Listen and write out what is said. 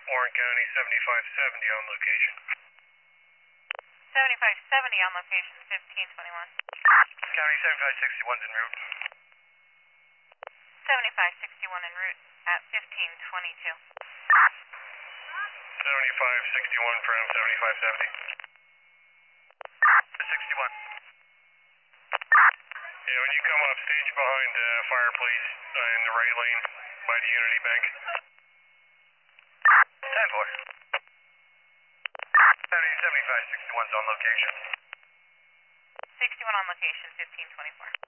Warren County 7570 on location. 7570 on location, 1521. County 7561's en route. 7561 en route at 1522. 7561 from 7570. 61. Yeah, when you come off stage behind Fireplace in the right lane by the Unity Bank. 10-4. County 7561's on location. 61 on location, 1524.